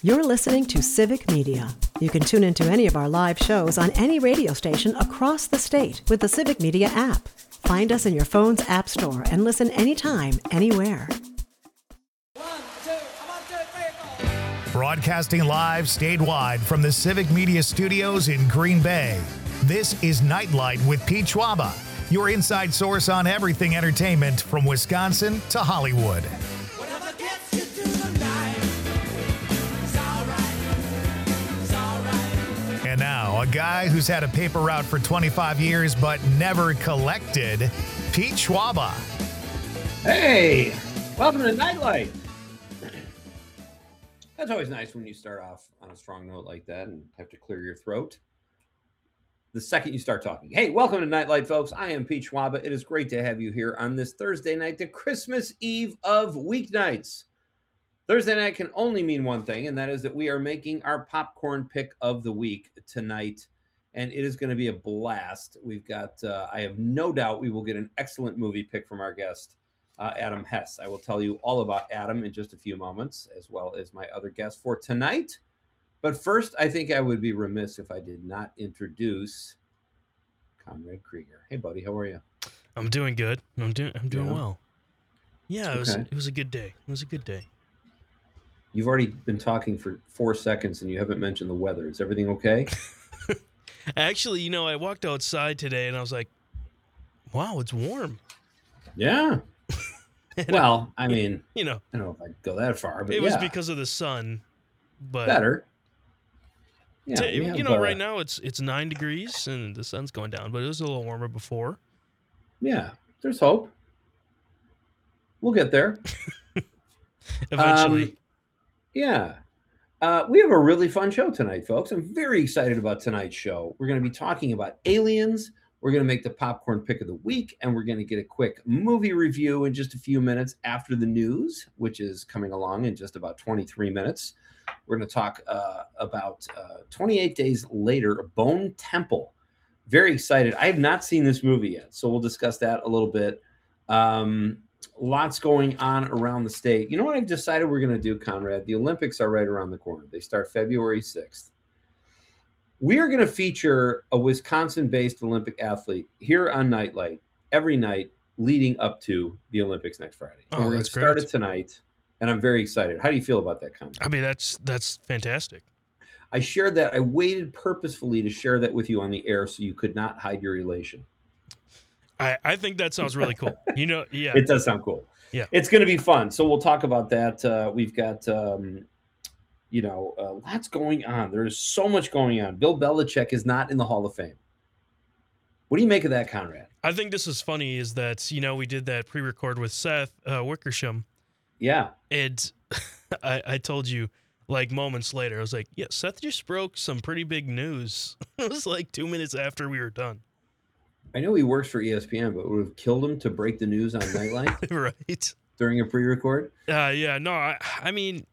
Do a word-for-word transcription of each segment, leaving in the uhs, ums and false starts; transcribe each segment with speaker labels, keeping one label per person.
Speaker 1: You're listening to Civic Media. You can tune into any of our live shows on any radio station across the state with the Civic Media app. Find us in your phone's app store and listen anytime, anywhere.
Speaker 2: Broadcasting live statewide from the Civic Media Studios in Green Bay. This is Nightlight with Pete Schwaba, your inside source on everything entertainment from Wisconsin to Hollywood. And now, a guy who's had a paper route for twenty-five years but never collected, Pete Schwaba.
Speaker 3: Hey, welcome to Nightlight. That's always nice when you start off on a strong note like that and have to clear your throat the second you start talking. Hey, welcome to Nightlight, folks. I am Pete Schwaba. It is great to have you here on this Thursday night, the Christmas Eve of weeknights. Thursday night can only mean one thing, and that is that we are making our popcorn pick of the week tonight, and it is going to be a blast. We've got, uh, I have no doubt we will get an excellent movie pick from our guest, uh, Adam Hess. I will tell you all about Adam in just a few moments, as well as my other guest for tonight. But first, I think I would be remiss if I did not introduce Conrad Krieger. Hey, buddy, how are you?
Speaker 4: I'm doing good. I'm doing. I'm doing
Speaker 3: yeah.
Speaker 4: well. Yeah,
Speaker 3: okay.
Speaker 4: it was. It was a good day. It was a good day.
Speaker 3: You've already been talking for four seconds and you haven't mentioned the weather. Is everything okay?
Speaker 4: Actually, you know, I walked outside today and I was like, wow, it's warm.
Speaker 3: Yeah. Well, I mean,
Speaker 4: you know,
Speaker 3: I don't know if I'd go that far, but
Speaker 4: it
Speaker 3: yeah.
Speaker 4: was because of the sun, but
Speaker 3: better. Yeah,
Speaker 4: t- you
Speaker 3: have,
Speaker 4: know,
Speaker 3: uh,
Speaker 4: right now it's it's nine degrees and the sun's going down, but it was a little warmer before.
Speaker 3: Yeah, there's hope. We'll get there.
Speaker 4: Eventually.
Speaker 3: Um, yeah. Uh, we have a really fun show tonight, folks. I'm very excited about tonight's show. We're going to be talking about aliens. We're going to make the popcorn pick of the week, and we're going to get a quick movie review in just a few minutes after the news, which is coming along in just about twenty-three minutes. We're going to talk uh, about uh, twenty-eight Days Later, Bone Temple. Very excited. I have not seen this movie yet, so we'll discuss that a little bit. Um, lots going on around the state. You know what I've decided we're going to do, Conrad? The Olympics are right around the corner. They start February sixth. We are going to feature a Wisconsin-based Olympic athlete here on Nightlight every night leading up to the Olympics next Friday.
Speaker 4: Oh,
Speaker 3: and we're going to start it tonight, and I'm very excited. How do you feel about that, Conrad?
Speaker 4: I mean, that's that's fantastic.
Speaker 3: I shared that. I waited purposefully to share that with you on the air so you could not hide your elation.
Speaker 4: I, I think that sounds really cool. You know, yeah.
Speaker 3: It does sound cool.
Speaker 4: Yeah.
Speaker 3: It's going to be fun. So we'll talk about that. Uh, we've got, um, you know, uh, lots going on. There's so much going on. Bill Belichick is not in the Hall of Fame. What do you make of that, Conrad?
Speaker 4: I think this is funny is that, you know, we did that pre-record with Seth uh, Wickersham.
Speaker 3: Yeah.
Speaker 4: And I, I told you, like, moments later, I was like, yeah, Seth just broke some pretty big news. It was like two minutes after we were done.
Speaker 3: I know he works for E S P N, but it would have killed him to break the news on Nightlight
Speaker 4: right
Speaker 3: during a pre-record.
Speaker 4: Uh, yeah, no, I, I mean,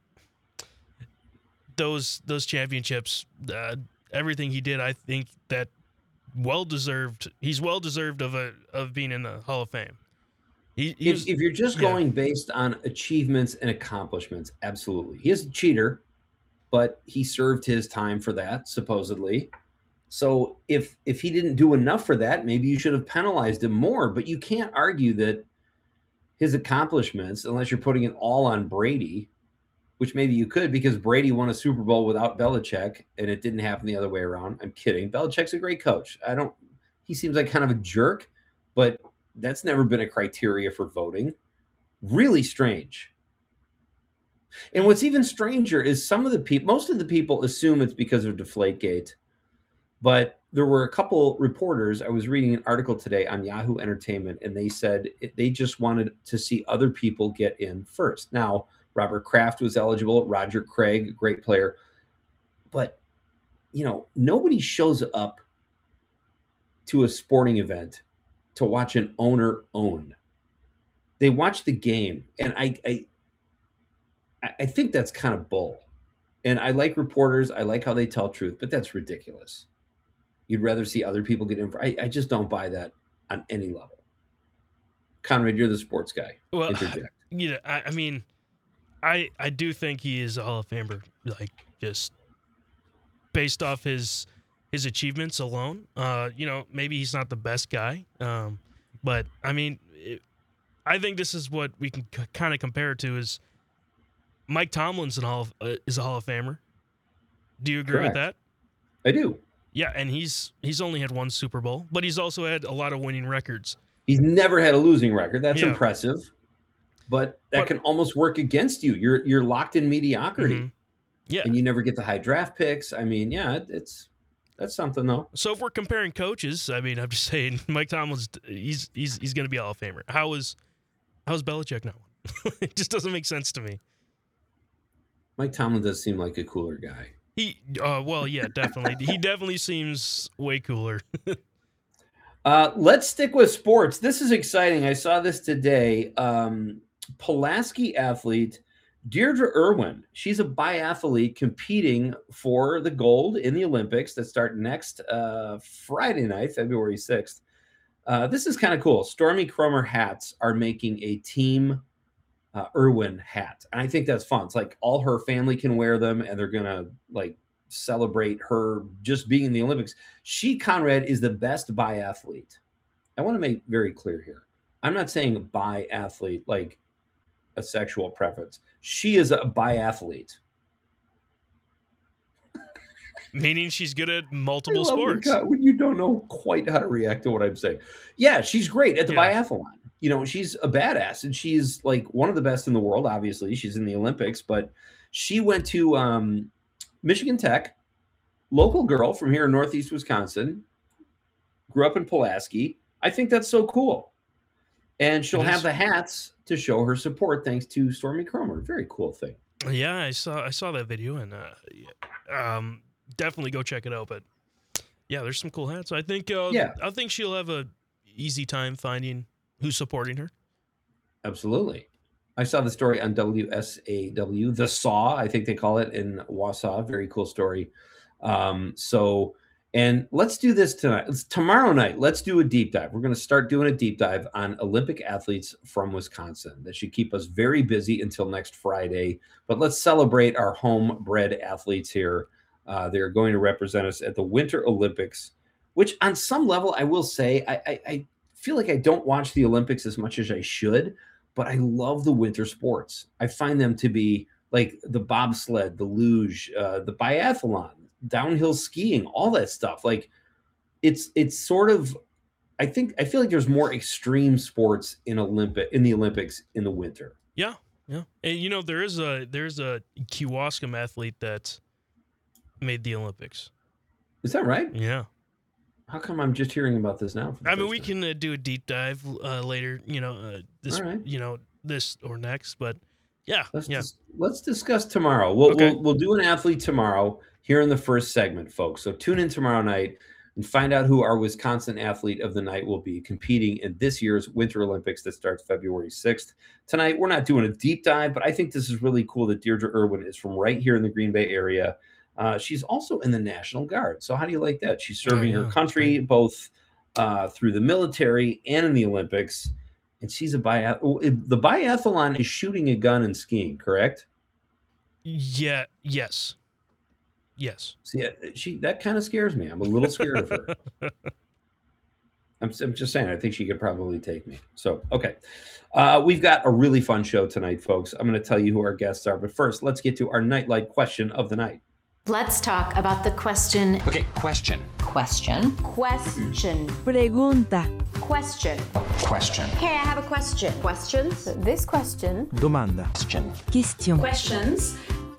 Speaker 4: those those championships, uh, everything he did, I think that well deserved. He's well deserved of a of being in the Hall of Fame. He, he
Speaker 3: if,
Speaker 4: was,
Speaker 3: if you're just
Speaker 4: yeah.
Speaker 3: going based on achievements and accomplishments, absolutely, he is a cheater, but he served his time for that supposedly. So if if he didn't do enough for that, maybe you should have penalized him more. But you can't argue that his accomplishments, unless you're putting it all on Brady, which maybe you could because Brady won a Super Bowl without Belichick, and it didn't happen the other way around. I'm kidding. Belichick's a great coach. I don't. He seems like kind of a jerk, but that's never been a criteria for voting. Really strange. And what's even stranger is some of the people, most of the people assume it's because of Deflategate. But there were a couple reporters. I was reading an article today on Yahoo Entertainment, and they said it, they just wanted to see other people get in first. Now, Robert Kraft was eligible, Roger Craig, great player. But, you know, nobody shows up to a sporting event to watch an owner own. They watch the game, and I, I, I think that's kind of bull. And I like reporters. I like how they tell truth, but that's ridiculous. You'd rather see other people get in. I, I just don't buy that on any level. Conrad, you're the sports guy.
Speaker 4: Well,
Speaker 3: Interject.
Speaker 4: You know, I, I mean, I I do think he is a Hall of Famer. like just based off his his achievements alone. Uh, you know, maybe he's not the best guy, um, but I mean, it, I think this is what we can c- kind of compare it to is Mike Tomlin's an hall of, uh, is a Hall of Famer. Do you agree
Speaker 3: Correct.
Speaker 4: with that?
Speaker 3: I do.
Speaker 4: Yeah, and he's he's only had one Super Bowl, but he's also had a lot of winning records.
Speaker 3: He's never had a losing record. That's
Speaker 4: Yeah.
Speaker 3: impressive. But that
Speaker 4: But-
Speaker 3: can almost work against you. You're you're locked in mediocrity.
Speaker 4: Mhm. Yeah.
Speaker 3: And you never get the high draft picks. I mean, yeah, it, it's that's something though.
Speaker 4: So if we're comparing coaches, I mean, I'm just saying Mike Tomlin's he's he's he's going to be a Hall of Famer. How is how is Belichick not one? It just doesn't make sense to me.
Speaker 3: Mike Tomlin does seem like a cooler guy.
Speaker 4: He uh well, yeah, definitely. He definitely seems way cooler.
Speaker 3: Uh, let's stick with sports. This is exciting. I saw this today. Um, Pulaski athlete Deirdre Irwin. She's a biathlete competing for the gold in the Olympics that start next uh, Friday night, February sixth. Uh, this is kind of cool. Stormy Cromer hats are making a team uh, Irwin hat. And I think that's fun. It's like all her family can wear them and they're going to like celebrate her just being in the Olympics. She, Conrad, is the best biathlete. I want to make very clear here. I'm not saying biathlete like a sexual preference. She is a biathlete.
Speaker 4: Meaning she's good at
Speaker 3: I
Speaker 4: multiple
Speaker 3: love when
Speaker 4: sports.
Speaker 3: God- when you don't know quite how to react to what I'm saying. Yeah, she's great at the
Speaker 4: Yeah.
Speaker 3: biathlon. You know, she's a badass and she's like one of the best in the world. Obviously, she's in the Olympics, but she went to um, Michigan Tech, local girl from here in Northeast Wisconsin, grew up in Pulaski. I think that's so cool. And she'll
Speaker 4: It is.
Speaker 3: have the hats to show her support thanks to Stormy Cromer. Very cool thing.
Speaker 4: Yeah, I saw I saw that video and uh, yeah, um, definitely go check it out. But yeah, there's some cool hats. I think uh,
Speaker 3: Yeah.
Speaker 4: I think she'll have a easy time finding who's supporting her.
Speaker 3: Absolutely. I saw the story on W S A W, The Saw, I think they call it in Wausau. Very cool story. Um, so, and let's do this tonight. It's tomorrow night. Let's do a deep dive. We're going to start doing a deep dive on Olympic athletes from Wisconsin. That should keep us very busy until next Friday. But let's celebrate our homebred athletes here. Uh, they're going to represent us at the Winter Olympics, which on some level, I will say, I, I, I feel like I don't watch the Olympics as much as I should, but I love the winter sports. I find them to be like the bobsled, the luge, uh, the biathlon, downhill skiing, all that stuff. Like it's it's sort of, I think I feel like there's more extreme sports in Olympic in the Olympics in the winter.
Speaker 4: Yeah, yeah. And you know there is a there's a Kewaskum athlete that made the Olympics.
Speaker 3: Is that right?
Speaker 4: Yeah.
Speaker 3: How come I'm just hearing about this now? for the
Speaker 4: I mean,
Speaker 3: first
Speaker 4: we
Speaker 3: time?
Speaker 4: can uh, do a deep dive uh, later. You know, uh, this
Speaker 3: All right.
Speaker 4: you know this or next, but yeah,
Speaker 3: Let's
Speaker 4: yeah.
Speaker 3: dis- let's discuss tomorrow. We'll,
Speaker 4: Okay.
Speaker 3: we'll we'll do an athlete tomorrow here in the first segment, folks. So tune in tomorrow night and find out who our Wisconsin athlete of the night will be competing in this year's Winter Olympics that starts February sixth. Tonight, we're not doing a deep dive, but I think this is really cool that Deirdre Irwin is from right here in the Green Bay area. Uh, she's also in the National Guard. So how do you like that? She's serving
Speaker 4: yeah,
Speaker 3: her
Speaker 4: that's
Speaker 3: country both uh, through the military and in the Olympics. And she's a biath- the biathlon is shooting a gun and skiing, correct?
Speaker 4: Yeah. Yes. Yes.
Speaker 3: See, uh, she that kind of scares me. I'm a little scared of her. I'm, I'm just saying, I think she could probably take me. So, okay. Uh, we've got a really fun show tonight, folks. I'm going to tell you who our guests are. But first, let's get to our Nightlight question of the night.
Speaker 5: Let's talk about the question.
Speaker 6: Okay, question.
Speaker 5: Question.
Speaker 7: Question.
Speaker 8: Pregunta.
Speaker 7: Question.
Speaker 6: Question.
Speaker 7: Hey, I have a question. Questions? This question.
Speaker 8: Domanda.
Speaker 6: Question.
Speaker 8: Question.
Speaker 5: Questions.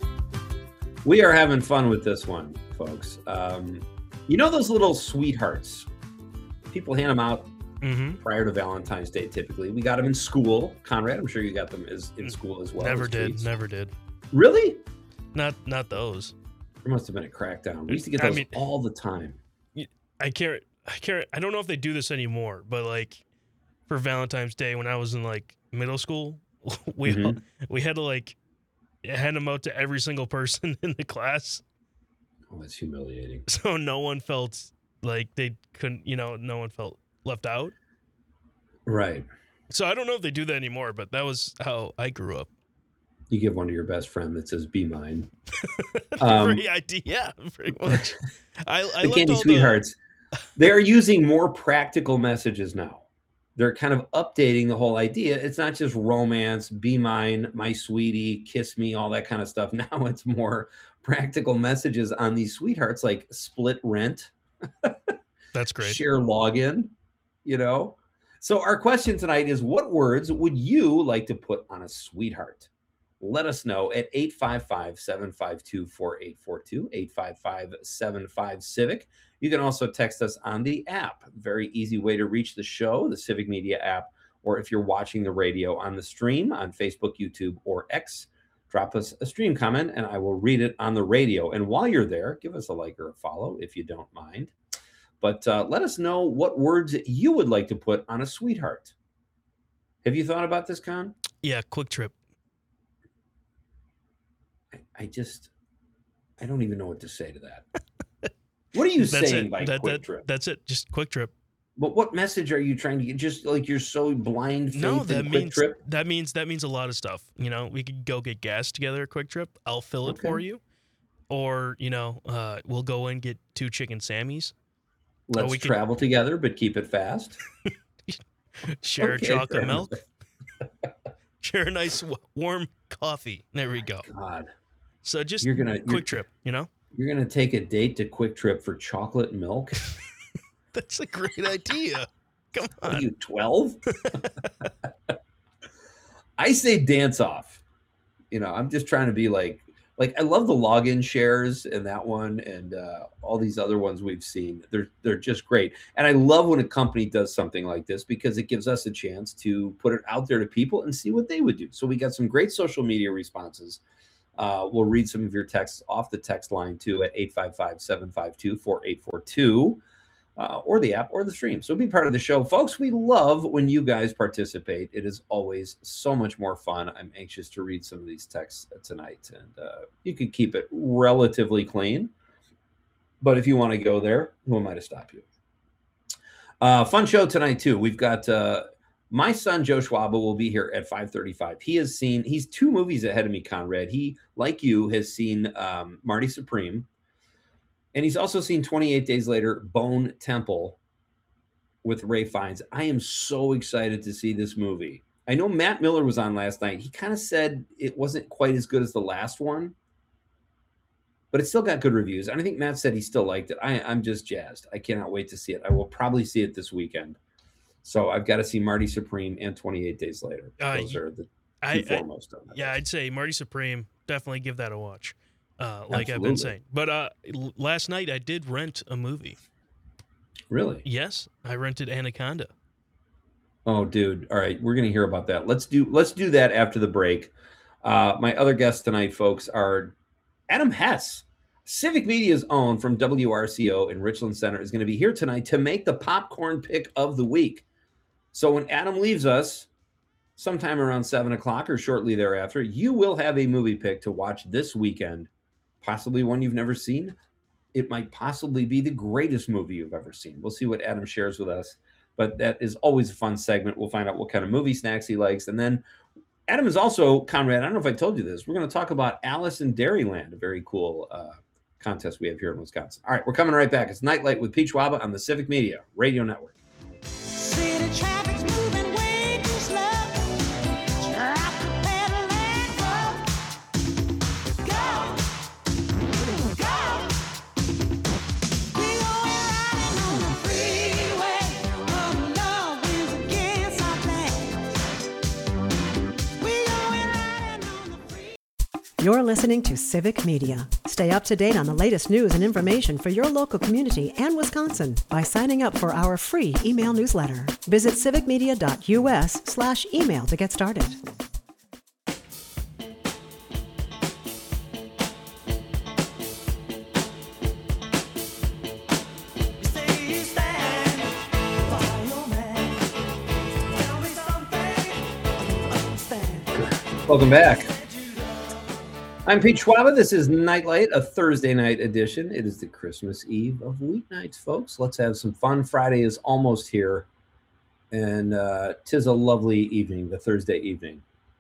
Speaker 3: We are having fun with this one, folks. Um, you know those little sweethearts? People hand them out
Speaker 4: Mm-hmm.
Speaker 3: prior to Valentine's Day, typically. We got them in school. Conrad, I'm sure you got them as, in school as well.
Speaker 4: Never
Speaker 3: as
Speaker 4: did.
Speaker 3: treats.
Speaker 4: Never did.
Speaker 3: Really?
Speaker 4: Not not those.
Speaker 3: There must have been a crackdown. We used to get
Speaker 4: I
Speaker 3: those
Speaker 4: mean-
Speaker 3: all the time.
Speaker 4: I can't. I can't. I don't know if they do this anymore, but like for Valentine's Day when I was in like middle school, we
Speaker 3: Mhm.
Speaker 4: we had to like hand them out to every single person in the class,
Speaker 3: Oh, that's humiliating.
Speaker 4: so no one felt like they couldn't. You know, no one felt left out.
Speaker 3: Right.
Speaker 4: So I don't know if they do that anymore, but that was how I grew up.
Speaker 3: You give one to your best friend that says "Be mine." Um,
Speaker 4: Great idea. Yeah, pretty much. I, I
Speaker 3: the
Speaker 4: left
Speaker 3: Candy
Speaker 4: all
Speaker 3: Sweethearts. They are using more practical messages now. They're kind of updating the whole idea. It's not just romance, be mine, my sweetie, kiss me, all that kind of stuff. Now it's more practical messages on these sweethearts, like split rent.
Speaker 4: That's great.
Speaker 3: Share login, you know. So our question tonight is, what words would you like to put on a sweetheart? Let us know at eight five five, seven five two, four eight four two, eight five five, seven five, Civic. You can also text us on the app. Very easy way to reach the show, the Civic Media app, or if you're watching the radio on the stream on Facebook, YouTube, or X, drop us a stream comment and I will read it on the radio. And while you're there, give us a like or a follow if you don't mind. But uh, let us know what words you would like to put on a sweetheart. Have you thought about this, Con?
Speaker 4: Yeah, quick trip.
Speaker 3: I, I just, I don't even know what to say to that. What are you
Speaker 4: That's
Speaker 3: saying
Speaker 4: it.
Speaker 3: by
Speaker 4: That,
Speaker 3: quick
Speaker 4: that,
Speaker 3: trip?
Speaker 4: That's it. Just quick trip.
Speaker 3: But what message are you trying to get? Just like you're so blind faith
Speaker 4: No,
Speaker 3: in
Speaker 4: that
Speaker 3: quick
Speaker 4: means
Speaker 3: trip?
Speaker 4: that means that means a lot of stuff. You know, we could go get gas together. Quick trip. I'll fill it
Speaker 3: Okay.
Speaker 4: for you, or you know, uh, we'll go and get two chicken Sammys.
Speaker 3: Let's
Speaker 4: we could-
Speaker 3: travel together, but keep it fast.
Speaker 4: Share
Speaker 3: Okay,
Speaker 4: a chocolate
Speaker 3: fair
Speaker 4: milk. Share a nice w- warm coffee. There we go.
Speaker 3: God,
Speaker 4: So just
Speaker 3: you're gonna
Speaker 4: quick
Speaker 3: you're,
Speaker 4: trip. You know,
Speaker 3: you're gonna take a date to Quick Trip for chocolate milk.
Speaker 4: that's a great idea. Come
Speaker 3: What are
Speaker 4: on.
Speaker 3: you, twelve? I say dance off. You know, I'm just trying to be like, like I love the login shares and that one and uh, all these other ones we've seen. They're they're just great. And I love when a company does something like this because it gives us a chance to put it out there to people and see what they would do. So we got some great social media responses. Uh, we'll read some of your texts off the text line too at eight five five, seven five two, four eight four two. Uh, or the app or the stream. So be part of the show, folks. We love when you guys participate. It is always so much more fun. I'm anxious to read some of these texts tonight, and uh, you can keep it relatively clean. But if you want to go there, who am I to stop you? Uh, fun show tonight too. We've got uh, my son Joe Schwaba will be here at five thirty-five. He has seen. He's two movies ahead of me, Conrad. He, like you, has seen um, Marty Supreme. And he's also seen twenty-eight Days Later, Bone Temple with Ray Fiennes. I am so excited to see this movie. I know Matt Miller was on last night. He kind of said it wasn't quite as good as the last one, but it still got good reviews. And I think Matt said he still liked it. I, I'm just jazzed. I cannot wait to see it. I will probably see it this weekend. So I've got to see Marty Supreme and twenty-eight Days Later.
Speaker 4: Uh,
Speaker 3: Those are the two
Speaker 4: I, I
Speaker 3: foremost. on that
Speaker 4: yeah,
Speaker 3: list.
Speaker 4: I'd say Marty Supreme. Definitely give that a watch. Uh, like I've
Speaker 3: Absolutely.
Speaker 4: been saying. But uh, l- last night I did rent a movie.
Speaker 3: Really?
Speaker 4: Yes, I rented Anaconda.
Speaker 3: Oh, dude. All right. We're going to hear about that. Let's do let's do that after the break. Uh, my other guests tonight, folks, are Adam Hess, Civic Media's own from W R C O in Richland Center, is going to be here tonight to make the popcorn pick of the week. So when Adam leaves us sometime around seven o'clock or shortly thereafter, you will have a movie pick to watch this weekend, possibly one you've never seen. It might possibly be the greatest movie you've ever seen. We'll see what Adam shares with us. But that is always a fun segment. We'll find out what kind of movie snacks he likes. And then Adam is also, Conrad, I don't know if I told you this, we're going to talk about Alice in Dairyland, a very cool uh, contest we have here in Wisconsin. All right, we're coming right back. It's Nightlight with Pete Schwaba on the Civic Media Radio Network.
Speaker 6: City traffic's moving way too slow. Drop the pedal and go. Go. Go. We going riding on the freeway. Oh, love wins against our plans. We going riding on the freeway.
Speaker 1: You're listening to Civic Media. Stay up to date on the latest news and information for your local community and Wisconsin by signing up for our free email newsletter. Visit civicmedia.us slash email to get started.
Speaker 6: You say you stand by your man. Tell me something I don't understand.
Speaker 3: Welcome back. I'm Pete Schwaba. This is Nightlight, a Thursday night edition. It is the Christmas Eve of weeknights, folks. Let's have some fun. Friday is almost here, and uh, tis a lovely evening, the Thursday evening.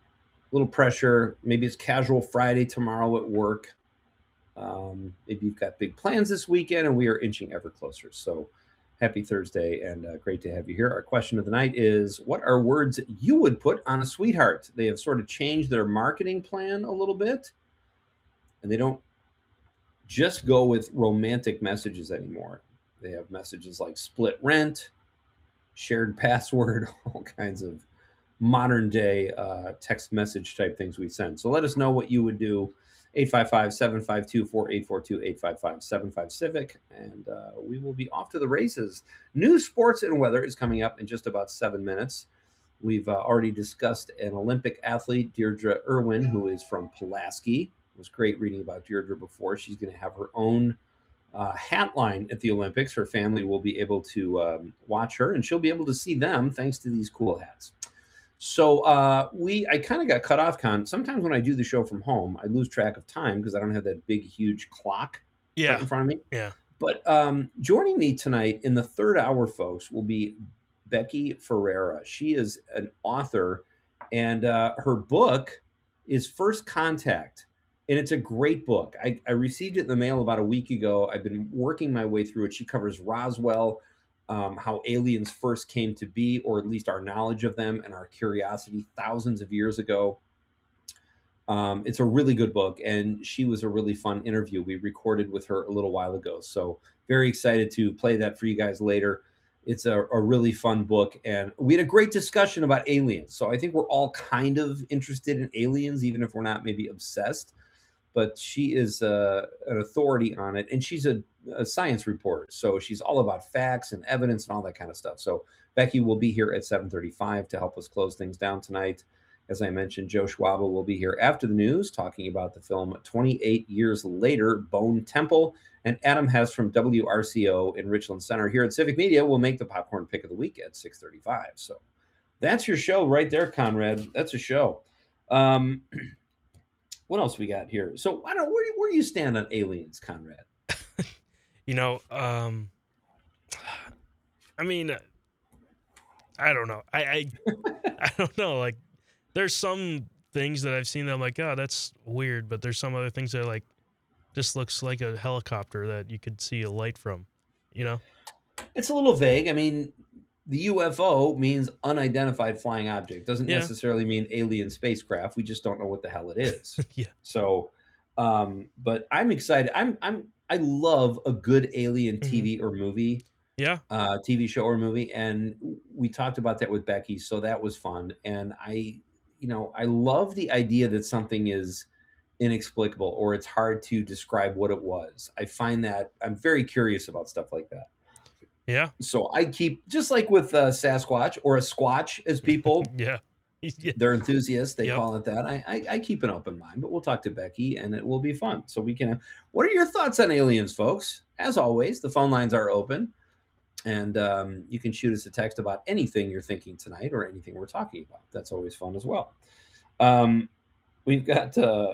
Speaker 3: little pressure. Maybe it's casual Friday tomorrow at work. Um, maybe you've got big plans this weekend, and we are inching ever closer. So happy Thursday, and uh, great to have you here. Our question of the night is, what are words you would put on a sweetheart? They have sort of changed their marketing plan a little bit, and they don't just go with romantic messages anymore. They have messages like split rent, shared password, all kinds of modern day uh, text message type things we send. So let us know what you would do. eight five five, seven five two, four eight four two, eight five five, seven five Civic, and uh, we will be off to the races. News, sports, and weather is coming up in just about seven minutes. We've uh, already discussed an Olympic athlete, Deirdre Irwin, who is from Pulaski. It was great reading about Deirdre before. She's going to have her own uh, hat line at the Olympics. Her family will be able to um, watch her, and she'll be able to see them thanks to these cool hats. So uh, we, I kind of got cut off. Con sometimes when I do the show from home, I lose track of time because I don't have that big, huge clock
Speaker 4: Yeah.
Speaker 3: right in front of me.
Speaker 4: Yeah.
Speaker 3: But um, joining me tonight in the third hour, folks, will be Becky Ferreira. She is an author, and uh, her book is First Contact, and it's a great book. I, I received it in the mail about a week ago. I've been working my way through it. She covers Roswell, Um, how aliens first came to be, or at least our knowledge of them and our curiosity thousands of years ago. Um, it's a really good book, and she was a really fun interview we recorded with her a little while ago. So very excited to play that for you guys later. It's a, a really fun book, and we had a great discussion about aliens. So I think we're all kind of interested in aliens, even if we're not maybe obsessed. But she is uh, an authority on it, and she's a, a science reporter. So she's all about facts and evidence and all that kind of stuff. So Becky will be here at seven thirty-five to help us close things down tonight. As I mentioned, Joe Schwaba will be here after the news talking about the film twenty-eight Years Later, Bone Temple. And Adam Hess from W R C O in Richland Center here at Civic Media will make the popcorn pick of the week at six thirty-five. So that's your show right there, Conrad. That's a show. Um, What else we got here? So I don't. Where, where do you stand on aliens, Conrad?
Speaker 4: You know, um, I mean, I don't know. I, I, I don't know. Like, there's some things that I've seen that I'm like, oh, that's weird. But there's some other things that are like, this looks like a helicopter that you could see a light from. You know,
Speaker 3: It's a little vague. I mean, the U F O means unidentified flying object. Doesn't
Speaker 4: Yeah.
Speaker 3: necessarily mean alien spacecraft. We just don't know what the hell it is.
Speaker 4: yeah,
Speaker 3: So, um, but I'm excited. I'm I'm I love a good alien T V or movie,
Speaker 4: yeah,
Speaker 3: uh, T V show or movie, and we talked about that with Becky. So that was fun. And I, you know, I love the idea that something is inexplicable or it's hard to describe what it was. I find that I'm very curious about stuff like that.
Speaker 4: yeah,
Speaker 3: So I keep, just like with uh, Sasquatch or a Squatch, as people,
Speaker 4: yeah, yeah.
Speaker 3: they're enthusiasts, they
Speaker 4: Yep.
Speaker 3: call it that. I, I I keep an open mind, but we'll talk to Becky and it will be fun. So we can. What are your thoughts on aliens, folks? As always, the phone lines are open, and um, you can shoot us a text about anything you're thinking tonight or anything we're talking about. That's always fun as well. Um, we've got. Uh,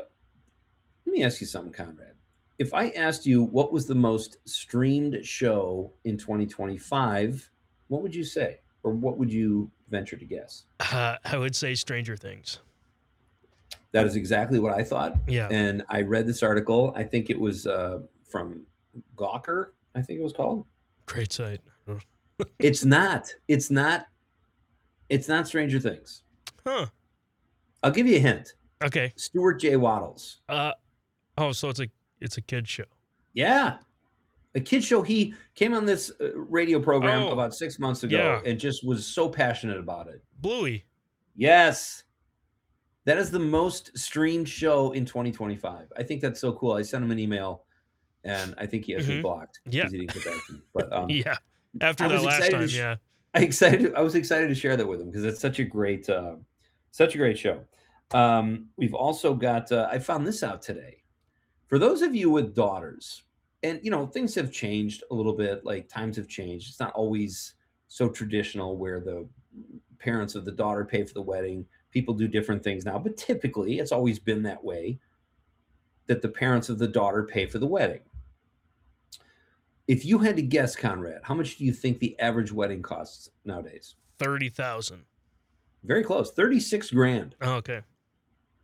Speaker 3: let me ask you something, Conrad. If I asked you what was the most streamed show in twenty twenty-five, what would you say? Or what would you venture to guess?
Speaker 4: Uh, I would say Stranger Things.
Speaker 3: That is exactly what I thought.
Speaker 4: Yeah,
Speaker 3: And I read this article. I think it was uh, from Gawker, I think it was called.
Speaker 4: great site.
Speaker 3: It's not. It's not. It's not Stranger Things.
Speaker 4: Huh.
Speaker 3: I'll give you a hint.
Speaker 4: Okay.
Speaker 3: Stuart J. Waddles.
Speaker 4: Uh, oh, so it's a it's a kid show.
Speaker 3: Yeah. A kid show. He came on this uh, radio program
Speaker 4: Oh,
Speaker 3: about six months ago
Speaker 4: yeah.
Speaker 3: and just was so passionate about it.
Speaker 4: Bluey.
Speaker 3: Yes. That is the most streamed show in twenty twenty-five. I think that's so cool. I sent him an email and I think he has me
Speaker 4: Mhm.
Speaker 3: blocked.
Speaker 4: Yeah.
Speaker 3: because he didn't get back to me. But um,
Speaker 4: Yeah. After
Speaker 3: I
Speaker 4: that
Speaker 3: was
Speaker 4: last
Speaker 3: excited to
Speaker 4: time,
Speaker 3: sh-
Speaker 4: yeah.
Speaker 3: I excited. I was excited to share that with him because it's such a great, uh, such a great show. Um, we've also got. Uh, I found this out today. For those of you with daughters, and you know things have changed a little bit. Like times have changed. It's not always so traditional where the parents of the daughter pay for the wedding. People do different things now, but typically it's always been that way. That the parents of the daughter pay for the wedding. If you had to guess, Conrad, how much do you think the average wedding costs nowadays?
Speaker 4: Thirty thousand.
Speaker 3: Very close, thirty-six grand.
Speaker 4: Oh, okay.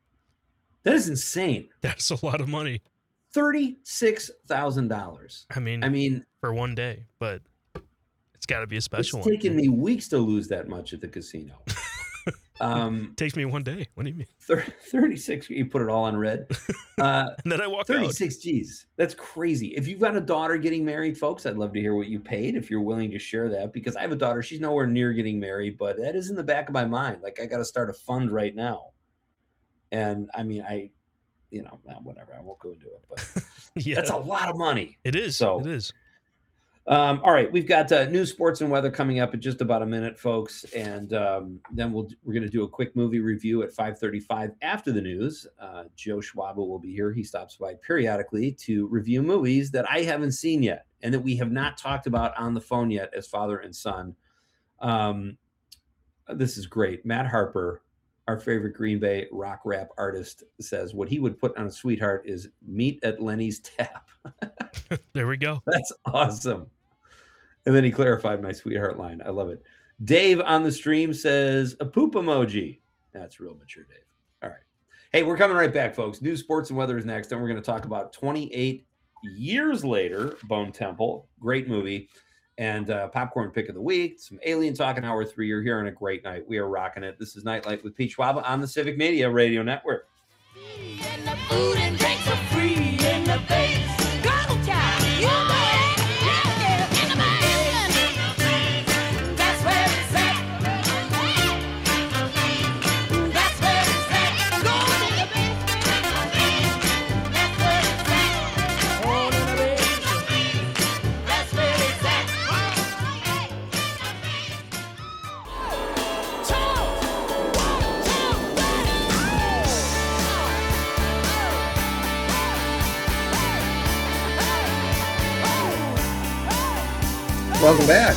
Speaker 3: That is insane.
Speaker 4: That's a lot of money.
Speaker 3: thirty-six thousand dollars.
Speaker 4: I mean,
Speaker 3: I mean,
Speaker 4: for one day, but it's got to be a special
Speaker 3: it's
Speaker 4: one.
Speaker 3: taken me weeks to lose that much at the casino. Um,
Speaker 4: Takes me one day. What do you mean?
Speaker 3: thirty-six, you put it all on red. Uh,
Speaker 4: And then I walk out.
Speaker 3: thirty-six G's. That's crazy. If you've got a daughter getting married, folks, I'd love to hear what you paid if you're willing to share that, because I have a daughter. She's nowhere near getting married, but that is in the back of my mind. Like, I got to start a fund right now. And I mean, I, you know, nah, whatever. I won't go into it, but
Speaker 4: Yeah,
Speaker 3: that's a lot of money.
Speaker 4: it is.
Speaker 3: So-
Speaker 4: it is.
Speaker 3: Um, all right, we've got uh, news, sports, and weather coming up in just about a minute, folks, and um, then we'll we're going to do a quick movie review at five thirty-five after the news. Uh, Joe Schwaba will be here. He stops by periodically to review movies that I haven't seen yet and that we have not talked about on the phone yet as father and son. Um, this is great. Matt Harper, our favorite Green Bay rock rap artist, says what he would put on a sweetheart is meet at Lenny's Tap.
Speaker 4: There we go.
Speaker 3: That's awesome. And then he clarified my sweetheart line. I love it. Dave on the stream says a poop emoji. That's real mature, Dave. All right. Hey, we're coming right back, folks. News, sports, and weather is next. And we're going to talk about twenty-eight years later, Bone Temple. Great movie. And uh, popcorn pick of the week. Some alien talk in hour three. You're here on a great night. We are rocking it. This is Nightlight with Pete Schwaba on the Civic Media Radio Network.
Speaker 6: And the food and drinks are free in the base. Go time, you know it. Yeah, yeah. In the basement. That's where it's at. That's where it's at. Go to the basement. That's where it's at. All in the basement. That's where it's at.
Speaker 3: Welcome back.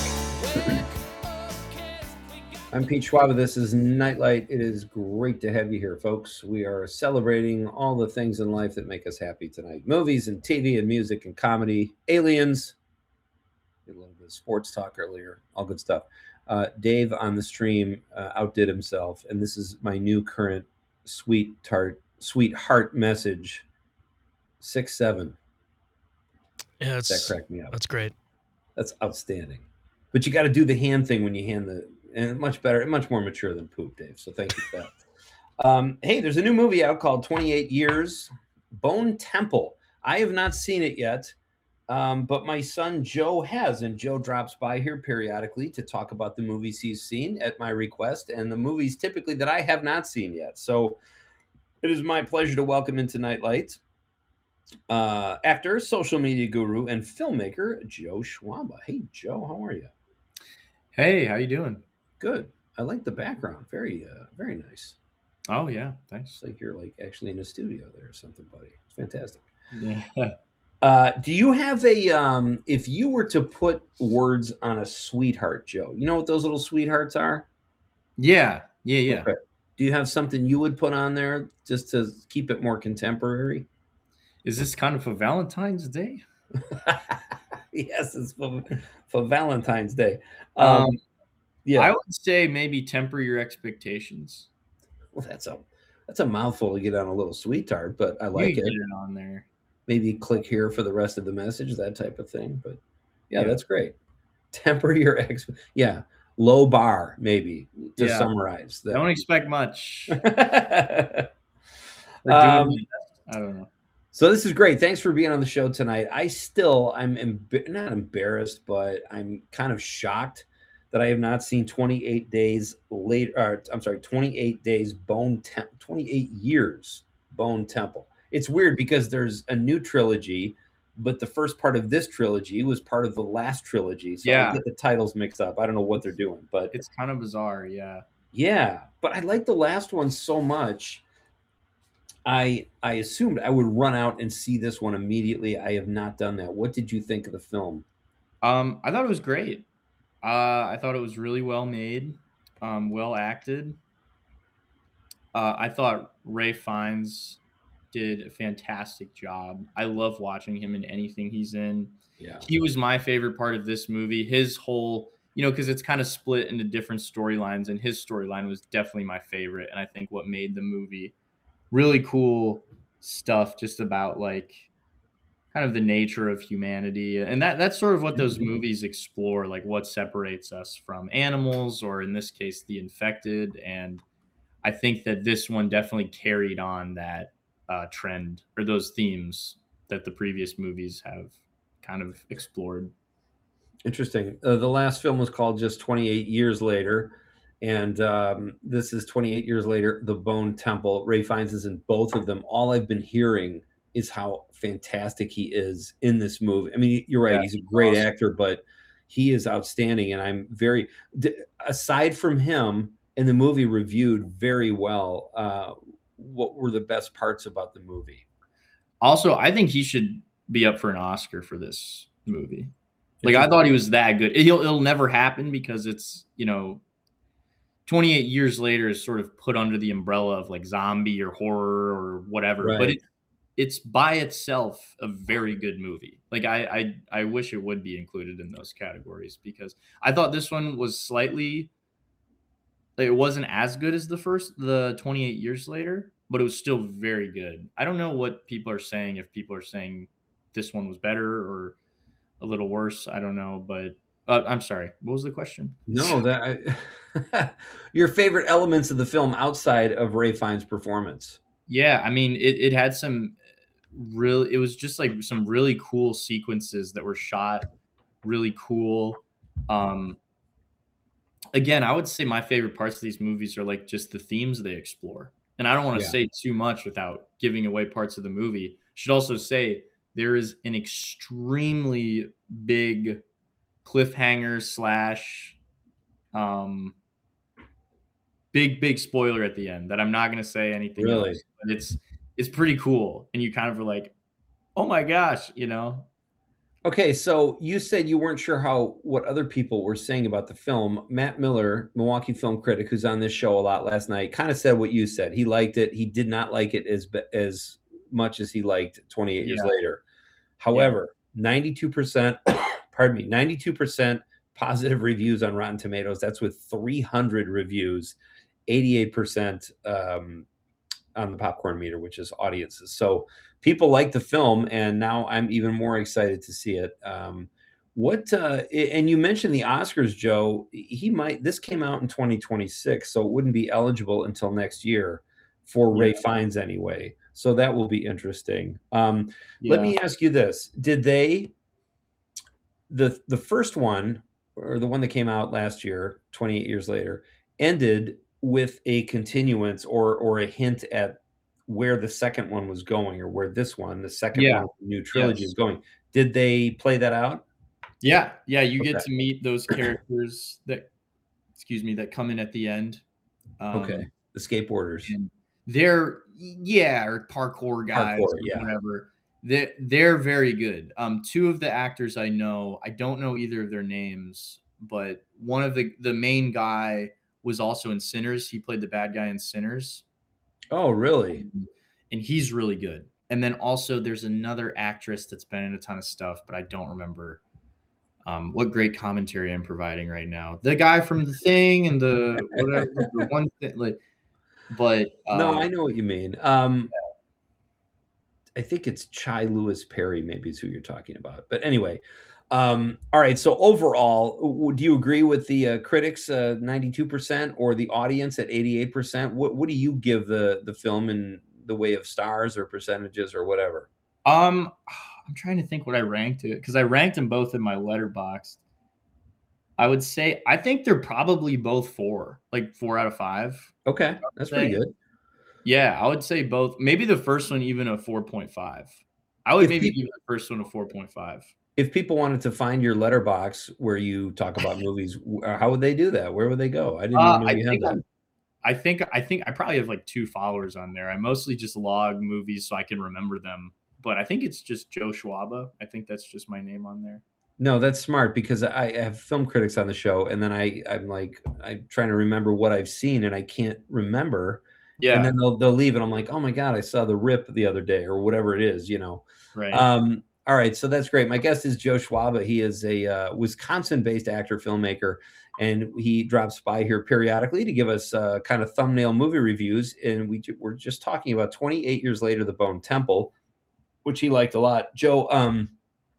Speaker 3: I'm Pete Schwaba. This is Nightlight. It is great to have you here, folks. We are celebrating all the things in life that make us happy tonight. Movies and T V and music and comedy, aliens, a little bit of sports talk earlier, all good stuff. Uh, Dave on the stream uh, outdid himself, and this is my new current sweetheart, sweetheart message, six seven.
Speaker 4: Yeah,
Speaker 3: That
Speaker 4: it's,
Speaker 3: cracked me up.
Speaker 4: that's great.
Speaker 3: That's outstanding. But you got to do the hand thing when you hand the, and much better, much more mature than poop, Dave. So thank you for that. Um, hey, there's a new movie out called twenty-eight years, Bone Temple. I have not seen it yet, um, but my son Joe has, and Joe drops by here periodically to talk about the movies he's seen at my request, and the movies typically that I have not seen yet. So it is my pleasure to welcome into Nightlight uh, actor, social media guru, and filmmaker Joe Schwaba. Hey, Joe, how are you?
Speaker 8: Hey, how you doing?
Speaker 3: Good. I like the background. Very, uh, very nice.
Speaker 8: Oh yeah, thanks.
Speaker 3: It's like you're like actually in a studio there or something, buddy. It's fantastic.
Speaker 8: Yeah.
Speaker 3: Uh, do you have a um? If you were to put words on a sweetheart, Joe, you know what those little sweethearts are?
Speaker 8: Yeah, yeah, yeah.
Speaker 3: Okay. Do you have something you would put on there just to keep it more contemporary?
Speaker 8: Is this kind of for Valentine's Day?
Speaker 3: Yes, it's for, for Valentine's Day. Um,
Speaker 8: Um,
Speaker 3: yeah,
Speaker 8: I would say maybe temper your expectations.
Speaker 3: well, that's a that's a mouthful to get on a little sweetheart, but I like
Speaker 8: you can
Speaker 3: it.
Speaker 8: get it on there.
Speaker 3: Maybe click here for the rest of the message, that type of thing. But yeah,
Speaker 8: Yeah.
Speaker 3: that's great. Temper your ex. Yeah, low bar maybe to
Speaker 8: Yeah.
Speaker 3: summarize that.
Speaker 8: Don't expect much. Or do
Speaker 3: Um,
Speaker 8: your best. I don't know.
Speaker 3: So this is great. Thanks for being on the show tonight. I still, I'm emb- not embarrassed, but I'm kind of shocked that I have not seen twenty-eight days later. Or, I'm sorry, twenty-eight days Bone Temple, twenty-eight years Bone Temple. It's weird because there's a new trilogy, but the first part of this trilogy was part of the last trilogy. So I
Speaker 8: Yeah.
Speaker 3: get the titles mixed up. I don't know what they're doing, but
Speaker 8: It's kind of bizarre. Yeah.
Speaker 3: yeah, but I like the last one so much. I I assumed I would run out and see this one immediately. I have not done that. What did you think of the film?
Speaker 8: Um, I thought it was great. Uh, I thought it was really well made, um, well acted. Uh, I thought Ray Fiennes did a fantastic job. I love watching him in anything he's in.
Speaker 3: Yeah.
Speaker 8: He was my favorite part of this movie. His whole, you know, because it's kind of split into different storylines, and his storyline was definitely my favorite. And I think what made the movie really cool stuff just about like kind of the nature of humanity. And that that's sort of what those movies explore, like what separates us from animals, or in this case, the infected. And I think that this one definitely carried on that uh, trend or those themes that the previous movies have kind of explored.
Speaker 3: Interesting. Uh, the last film was called just twenty-eight Years Later. And um, this is twenty-eight Years Later, The Bone Temple. Ray Fiennes is in both of them. All I've been hearing is how fantastic he is in this movie. I mean, you're right.
Speaker 8: Yeah,
Speaker 3: he's a great
Speaker 8: awesome.
Speaker 3: actor, but he is outstanding. And I'm very, d- aside from him, and the movie reviewed very well, uh, what were the best parts about the movie?
Speaker 8: Also, I think he should be up for an Oscar for this movie. Like, I thought he was that good. It'll, it'll never happen because it's, you know, twenty-eight Years Later is sort of put under the umbrella of like zombie or horror or whatever.
Speaker 3: Right.
Speaker 8: But it, it's by itself a very good movie. Like I, I I wish it would be included in those categories, because I thought this one was slightly, like, it wasn't as good as the first, the twenty-eight Years Later, but it was still very good. I don't know what people are saying, if people are saying this one was better or a little worse. I don't know, but uh, I'm sorry. What was the question?
Speaker 3: No, that I, your favorite elements of the film outside of Ray Fiennes' performance.
Speaker 8: Yeah, I mean, it, it had some really, it was just like some really cool sequences that were shot really cool. Um, again, I would say my favorite parts of these movies are like just the themes they explore. And I don't want to
Speaker 3: Yeah.
Speaker 8: say too much without giving away parts of the movie. Should also say there is an extremely big cliffhanger slash um big big spoiler at the end that I'm not going to say anything
Speaker 3: Really?
Speaker 8: else, but it's it's pretty cool, and you kind of are like, oh my gosh, you know.
Speaker 3: Okay, so you said you weren't sure how what other people were saying about the film. Matt Miller, Milwaukee film critic, who's on this show a lot last night, kind of said what you said. He liked it. He did not like it as be- as much as he liked twenty-eight Years
Speaker 8: Yeah.
Speaker 3: Later. However, ninety-two percent, pardon me, ninety-two percent positive reviews on Rotten Tomatoes. That's with three hundred reviews, eighty-eight percent um, on the popcorn meter, which is audiences. So people like the film, and now I'm even more excited to see it. Um, what uh, and you mentioned the Oscars, Joe. He might. This came out in twenty twenty-six, so it wouldn't be eligible until next year for Ray
Speaker 8: Yeah.
Speaker 3: Fiennes anyway. So that will be interesting. Um, Let
Speaker 8: Yeah.
Speaker 3: me ask you this: did they the the first one, or the one that came out last year, twenty-eight Years Later, ended with a continuance or or a hint at where the second one was going, or where this one, the second
Speaker 8: Yeah.
Speaker 3: one, the new trilogy
Speaker 8: Yes.
Speaker 3: is going? Did they play that out?
Speaker 8: Yeah, yeah, you get
Speaker 3: Okay.
Speaker 8: to meet those characters that, excuse me, that come in at the end. Um,
Speaker 3: Okay, the skateboarders.
Speaker 8: and they're, yeah, or parkour guys,
Speaker 3: Parkour,
Speaker 8: or
Speaker 3: yeah.
Speaker 8: whatever. They they're very good. Um, two of the actors I know, I don't know either of their names, but one of the the main guy was also in Sinners. He played the bad guy in Sinners,
Speaker 3: Oh, really?
Speaker 8: and he's really good. And then also there's another actress that's been in a ton of stuff, but I don't remember um, what great commentary I'm providing right now. The guy from The Thing and the whatever, the one thing, like, but uh,
Speaker 3: No, I know what you mean. Um, I think it's Chai Lewis Perry, maybe is who you're talking about. But anyway, um, all right. So overall, w- do you agree with the uh, critics, uh, ninety-two percent, or the audience at eighty-eight percent? What What do you give the the film in the way of stars or percentages or whatever?
Speaker 8: Um, I'm trying to think what I ranked it, because I ranked them both in my letterbox. I would say I think they're probably both four, like four out of five.
Speaker 3: Okay, that's pretty
Speaker 8: say-
Speaker 3: good.
Speaker 8: Yeah, I would say both. Maybe the first one even a four point five. I would
Speaker 3: If
Speaker 8: maybe
Speaker 3: peop-
Speaker 8: give the first one a four point five.
Speaker 3: If people wanted to find your letterbox where you talk about movies, w- uh, how would they do that? Where would they go? I didn't
Speaker 8: Uh,
Speaker 3: even know
Speaker 8: I
Speaker 3: you had
Speaker 8: think
Speaker 3: that.
Speaker 8: I'm- I think I think I probably have like two followers on there. I mostly just log movies so I can remember them. But I think it's just Joe Schwaba. I think that's just my name on there.
Speaker 3: No, that's smart, because I I have film critics on the show, and then I I'm like I'm trying to remember what I've seen, and I can't remember.
Speaker 8: Yeah,
Speaker 3: And then they'll they'll leave, and I'm like, oh my god, I saw The Rip the other day, or whatever it is, you know.
Speaker 8: right.
Speaker 3: Um, All right, so that's great. My guest is Joe Schwaba. He is a uh, Wisconsin-based actor, filmmaker, and he drops by here periodically to give us uh, kind of thumbnail movie reviews. And we we're just talking about twenty-eight Years Later, The Bone Temple, which he liked a lot. Joe, um,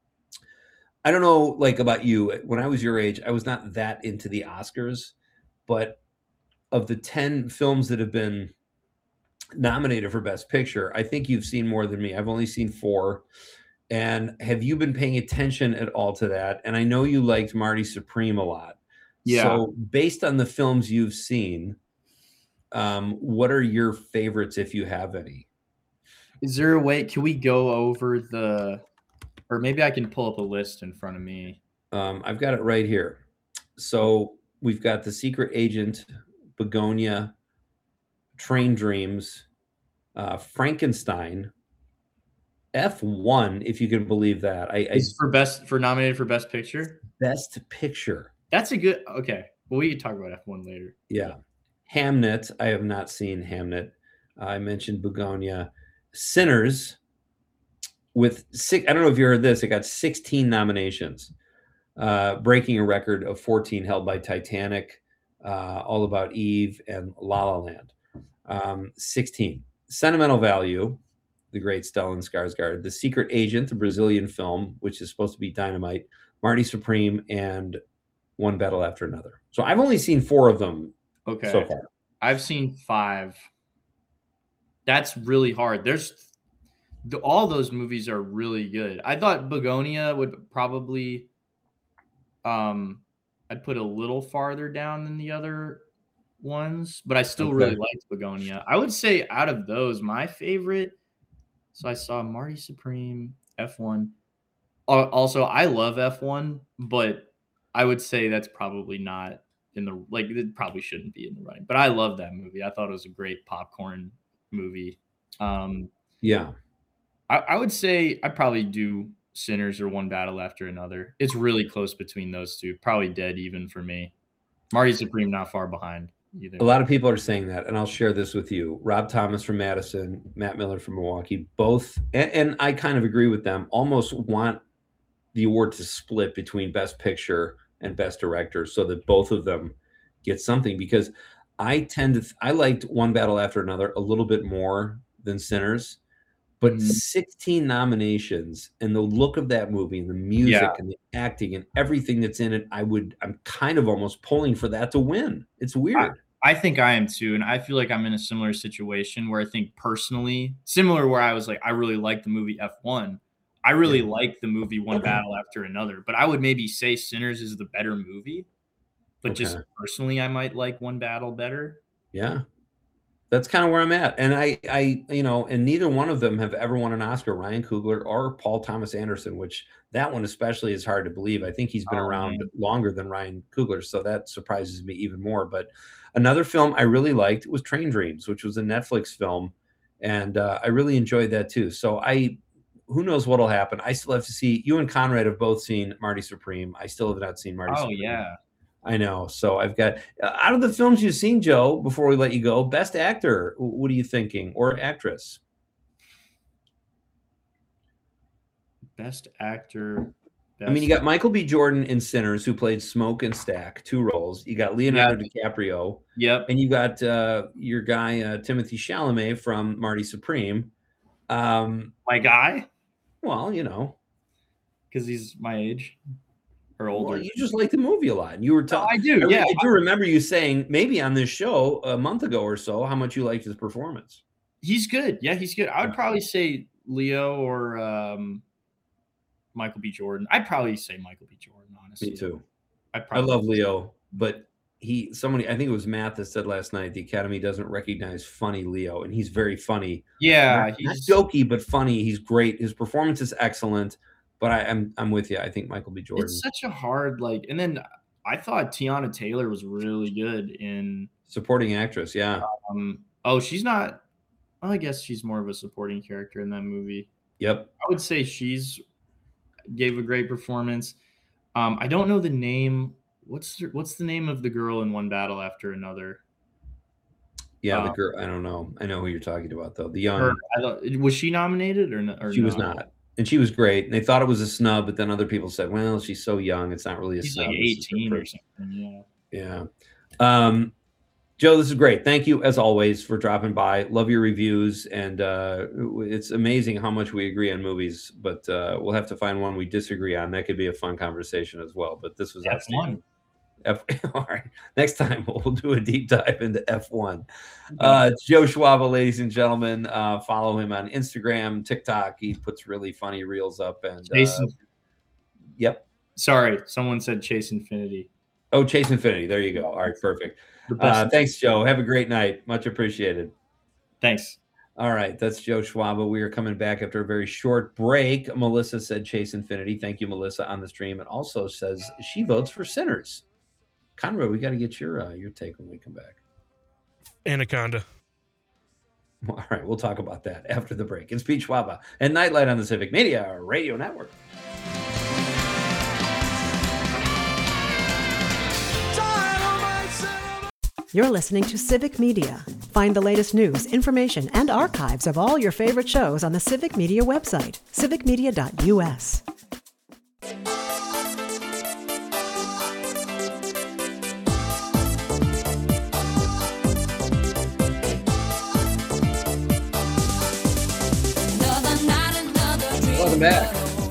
Speaker 3: I don't know, like about you. When I was your age, I was not that into the Oscars, but of the ten films that have been nominated for Best Picture, I think you've seen more than me. I've only seen four. And have you been paying attention at all to that? And I know you liked Marty Supreme a lot.
Speaker 8: Yeah.
Speaker 3: So based on the films you've seen, um, what are your favorites, if you have any?
Speaker 8: Is there a way, can we go over the, or maybe I can pull up a list in front of me.
Speaker 3: Um, I've got it right here. So we've got The Secret Agent, Begonia, Train Dreams, uh, Frankenstein, F one, if you can believe that. I, I
Speaker 8: Is for best, for nominated for Best Picture?
Speaker 3: Best Picture.
Speaker 8: That's a good, okay. Well, we can talk about F one later.
Speaker 3: Yeah. Hamnet. I have not seen Hamnet. Uh, I mentioned Begonia. Sinners with six. I don't know if you heard this. It got sixteen nominations, uh, breaking a record of fourteen held by Titanic, uh, All About Eve, and La La Land. Um, sixteen. Sentimental Value, the great Stellan Skarsgård. The Secret Agent, the Brazilian film, which is supposed to be dynamite. Marty Supreme, and One Battle After Another. So I've only seen four of them
Speaker 8: Okay.
Speaker 3: so far.
Speaker 8: I've seen five. That's really hard. There's the, all those movies are really good. I thought Begonia would probably um I'd put a little farther down than the other ones, but I still
Speaker 3: Okay.
Speaker 8: really liked Begonia. I would say out of those, my favorite. So I saw Marty Supreme, F one. Uh, also, I love F one, but I would say that's probably not in the, like, it probably shouldn't be in the running. But I love that movie. I thought it was a great popcorn movie. Um,
Speaker 3: Yeah.
Speaker 8: I, I would say I'd probably do Sinners or One Battle After Another. It's really close between those two. Probably dead even for me. Marty Supreme not far behind either.
Speaker 3: A lot of people are saying that, and I'll share this with you. Rob Thomas from Madison, Matt Miller from Milwaukee, both, and, and I kind of agree with them, almost want the award to split between Best Picture and Best Director so that both of them get something, because I tend to, I liked One Battle After Another a little bit more than Sinners, but
Speaker 8: Mhm.
Speaker 3: sixteen nominations and the look of that movie and the music
Speaker 8: Yeah.
Speaker 3: and the acting and everything that's in it, I would, I'm kind of almost pulling for that to win. It's weird.
Speaker 8: I think I am too. And I feel like I'm in a similar situation where I think personally, similar where I was like, I really like the movie F one. I really
Speaker 3: Yeah.
Speaker 8: like the movie One Battle After Another, but I would maybe say Sinners is the better movie. But just
Speaker 3: Okay.
Speaker 8: personally, I might like One Battle better.
Speaker 3: Yeah. That's kind of where I'm at. And I, I, you know, and neither one of them have ever won an Oscar, Ryan Coogler or Paul Thomas Anderson, which that one especially is hard to believe. I think he's been
Speaker 8: Oh,
Speaker 3: around
Speaker 8: man.
Speaker 3: longer than Ryan Coogler, so that surprises me even more. But another film I really liked was Train Dreams, which was a Netflix film, and uh, I really enjoyed that too. So I, who knows what'll happen? I still have to see. You and Conrad have both seen Marty Supreme. I still have not seen Marty
Speaker 8: Oh,
Speaker 3: Supreme.
Speaker 8: yeah.
Speaker 3: I know. So I've got, uh, out of the films you've seen, Joe, before we let you go, Best Actor, wh- what are you thinking? Or Actress?
Speaker 8: Best actor.
Speaker 3: I mean, you got Michael B. Jordan in Sinners, who played Smoke and Stack, two roles. You got Leonardo DiCaprio,
Speaker 8: Yep.
Speaker 3: and you got uh, your guy, uh, Timothy Chalamet from Marty Supreme. Um,
Speaker 8: My guy,
Speaker 3: well, you know,
Speaker 8: because he's my age or older.
Speaker 3: well, you just like the movie a lot. And you were
Speaker 8: No,
Speaker 3: talking,
Speaker 8: I do.
Speaker 3: I,
Speaker 8: Yeah.
Speaker 3: I do remember you saying, maybe on this show a month ago or so, how much you liked his performance.
Speaker 8: He's good. Yeah, he's good. I would
Speaker 3: Yeah.
Speaker 8: probably say Leo or um, Michael B. Jordan. I'd probably say Michael B. Jordan, honestly.
Speaker 3: Me too.
Speaker 8: I'd
Speaker 3: I
Speaker 8: probably
Speaker 3: love Leo, but he, somebody, I think it was Matt that said last night, the Academy doesn't recognize funny Leo, and he's very funny.
Speaker 8: Yeah,
Speaker 3: not, not
Speaker 8: he's
Speaker 3: jokey, but funny. He's great. His performance is excellent. But I, I'm, I'm with you. I think Michael B. Jordan,
Speaker 8: it's such a hard like. And then I thought Tiana Taylor was really good in.
Speaker 3: supporting actress. Yeah.
Speaker 8: Um, oh, she's not. Well, I guess she's more of a supporting character in that movie.
Speaker 3: Yep.
Speaker 8: I would say she's gave a great performance. Um, I don't know the name. What's the, what's the name of the girl in One Battle After Another?
Speaker 3: Yeah. the
Speaker 8: Um,
Speaker 3: girl. I don't know. I know who you're talking about though. The young.
Speaker 8: Her, I don't, was she nominated or, no, or
Speaker 3: she was
Speaker 8: no?
Speaker 3: not. and she was great. And they thought it was a snub, but then other people said, "Well, she's so young; it's not really a
Speaker 8: He's
Speaker 3: snub."
Speaker 8: like
Speaker 3: This is her
Speaker 8: eighteen or
Speaker 3: first-
Speaker 8: something. Yeah.
Speaker 3: Yeah. Um, Joe, this is great. Thank you, as always, for dropping by. Love your reviews, and uh, it's amazing how much we agree on movies. But uh, we'll have to find one we disagree on. That could be a fun conversation as well. But this was
Speaker 8: F
Speaker 3: outstanding.
Speaker 8: one.
Speaker 3: F- All right. Next time we'll do a deep dive into F one. Uh, it's Joe Schwaba, ladies and gentlemen. Uh, follow him on Instagram, TikTok. He puts really funny reels up. And uh,
Speaker 8: Jason.
Speaker 3: Yep.
Speaker 8: Sorry, someone said Chase Infinity.
Speaker 3: Oh, Chase Infinity. There you go. All right, perfect.
Speaker 8: The best.
Speaker 3: Uh, thanks, Joe. Have a great night. Much appreciated.
Speaker 8: Thanks.
Speaker 3: All right, that's Joe Schwaba. We are coming back after a very short break. Melissa said Chase Infinity. Thank you, Melissa, on the stream. It also says she votes for Sinners. Conrad, we got to get your uh, your take when we come back.
Speaker 4: Anaconda.
Speaker 3: All right, we'll talk about that after the break. It's Pete Schwaba and Nightlight on the Civic Media Radio Network.
Speaker 1: You're listening to Civic Media. Find the latest news, information, and archives of all your favorite shows on the Civic Media website, civic media dot u s.
Speaker 3: Welcome back.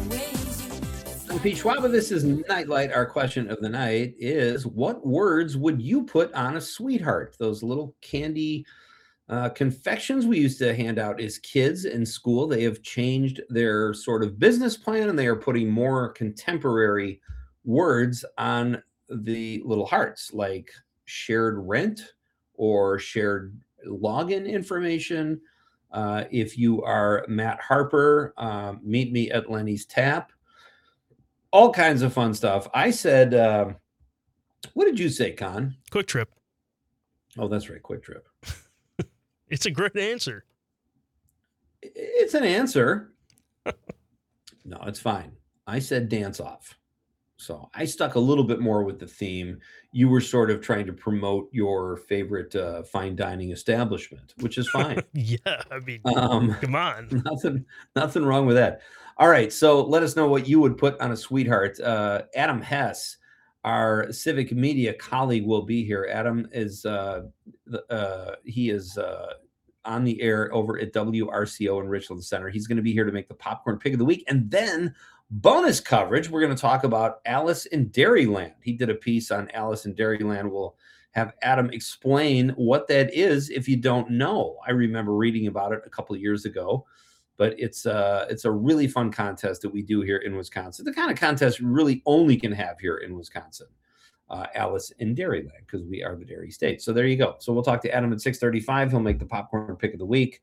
Speaker 3: I'm Pete Schwaba. This is Nightlight. Our question of the night is, what words would you put on a sweetheart? Those little candy uh, confections we used to hand out as kids in school. They have changed their sort of business plan, and they are putting more contemporary words on the little hearts, like shared rent or shared login information. Uh, if you are Matt Harper, um, meet me at Lenny's Tap. All kinds of fun stuff. I said, uh, what did you say, Con?
Speaker 4: Quick Trip.
Speaker 3: Oh, that's right. Quick Trip.
Speaker 4: It's a great answer.
Speaker 3: It's an answer. No, it's fine. I said dance off. So I stuck a little bit more with the theme. You were sort of trying to promote your favorite uh, fine dining establishment, which is fine.
Speaker 4: Yeah, I mean,
Speaker 3: Um,
Speaker 4: come on.
Speaker 3: Nothing, nothing wrong with that. All right, so let us know what you would put on a sweetheart. Uh, Adam Hess, our Civic Media colleague, will be here. Adam is uh, the, uh, he is uh, on the air over at W R C O in Richland Center. He's going to be here to make the popcorn pick of the week, and then bonus coverage. We're going to talk about Alice in Dairyland. He did a piece on Alice in Dairyland. We'll have Adam explain what that is if you don't know. I remember reading about it a couple of years ago. But it's uh it's a really fun contest that we do here in Wisconsin. The kind of contest we really only can have here in Wisconsin. Uh, Alice in Dairyland, because we are the dairy state. So there you go. So we'll talk to Adam at six thirty-five. He'll make the popcorn pick of the week.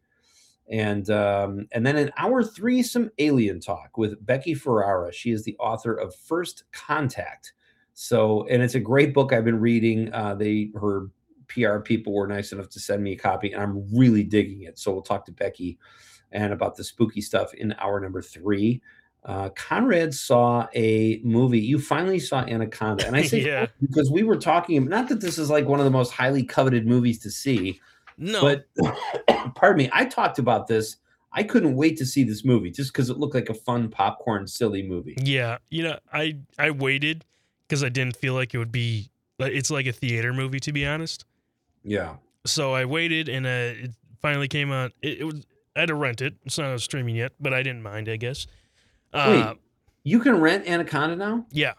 Speaker 3: And um, and then in hour three, some alien talk with Becky Ferrara. She is the author of First Contact. So, and it's a great book I've been reading. Uh, they her P R people were nice enough to send me a copy, and I'm really digging it. So we'll talk to Becky and about the spooky stuff in hour number three. Uh, Conrad saw a movie. You finally saw Anaconda. And I say
Speaker 4: Yeah.
Speaker 3: because we were talking, not that this is like one of the most highly coveted movies to see,
Speaker 4: No,
Speaker 3: but pardon me, I talked about this. I couldn't wait to see this movie just because it looked like a fun popcorn, silly movie.
Speaker 4: yeah, you know, I I waited because I didn't feel like it would be. Like, it's like a theater movie, to be honest.
Speaker 3: Yeah.
Speaker 4: So I waited, and uh, it finally came out. It, it was I had to rent it. It's not on streaming yet, but I didn't mind, I guess. Uh,
Speaker 3: Wait, you can rent Anaconda now?
Speaker 4: yeah,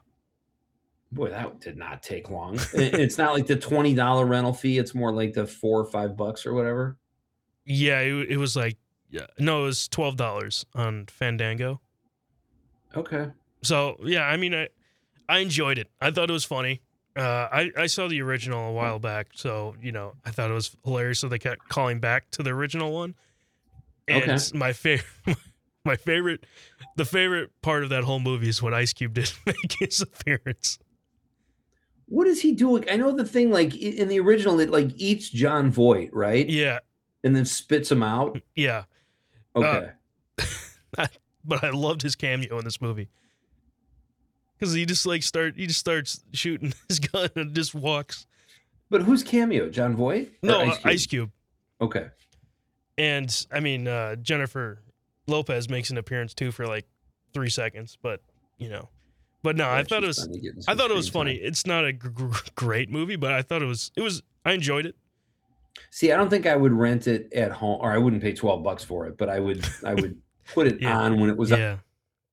Speaker 3: Boy, that did not take long. It- it's not like the twenty dollars rental fee. It's more like the four or five bucks or whatever.
Speaker 4: yeah, it, it was like yeah, no, it was twelve dollars on Fandango.
Speaker 3: Okay.
Speaker 4: So yeah, I mean, I I enjoyed it. I thought it was funny. Uh, I I saw the original a while back, so you know I thought it was hilarious. So they kept calling back to the original one, and
Speaker 3: Okay.
Speaker 4: my favorite, my favorite, the favorite part of that whole movie is when Ice Cube did make his appearance.
Speaker 3: What is he doing? I know the thing, like i- in the original, it like eats John Voight, right?
Speaker 4: Yeah,
Speaker 3: And then spits him out.
Speaker 4: yeah,
Speaker 3: Okay.
Speaker 4: but I loved his cameo in this movie because he just like start he just starts shooting his gun and just walks.
Speaker 3: But who's cameo? John Voight? Or
Speaker 4: No,
Speaker 3: Ice
Speaker 4: Ice
Speaker 3: Cube?
Speaker 4: Ice Cube.
Speaker 3: Okay.
Speaker 4: And I mean, uh, Jennifer Lopez makes an appearance too for like three seconds, but you know, but no,
Speaker 3: Yeah,
Speaker 4: I thought it
Speaker 3: she's
Speaker 4: was
Speaker 3: finally getting
Speaker 4: I
Speaker 3: some
Speaker 4: thought it was
Speaker 3: screen
Speaker 4: funny.
Speaker 3: time.
Speaker 4: It's not a g- g- great movie, but I thought it was it was I enjoyed it.
Speaker 3: See, I don't think I would rent it at home, or I wouldn't pay twelve bucks for it, but I would I would put it
Speaker 4: Yeah.
Speaker 3: on when it was up.
Speaker 4: Yeah.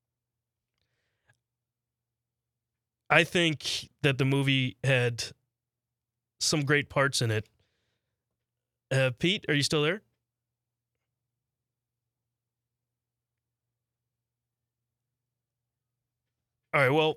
Speaker 4: I think that the movie had some great parts in it. Uh, Pete, are you still there? All right. Well,